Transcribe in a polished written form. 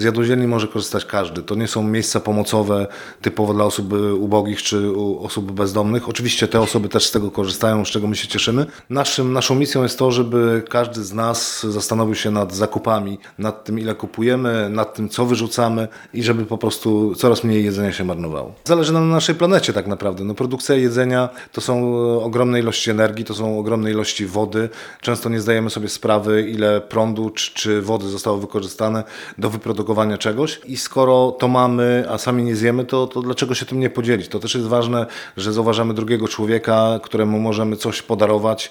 z jadłodzielni może korzystać każdy. To nie są miejsca pomocowe typowo dla osób ubogich czy osób bezdomnych. Oczywiście te osoby też z tego korzystają, z czego my się cieszymy. Naszą misją jest to, żeby każdy z nas zastanowił się nad zakupami, nad tym, ile kupujemy, nad tym, co wyrzucamy i żeby po prostu coraz mniej jedzenia się marnowało. Zależy nam na naszej planecie tak naprawdę. No, produkcja jedzenia to są ogromne ilości energii, to są ogromne ilości wody. Często nie zdajemy sobie sprawy, ile prądu czy wody zostało wykorzystane do wyprodukowania czegoś i skoro to mamy, a sami nie zjemy, to dlaczego się tym nie podzielić? To też jest ważne, że zauważamy drugiego człowieka, któremu możemy coś podarować,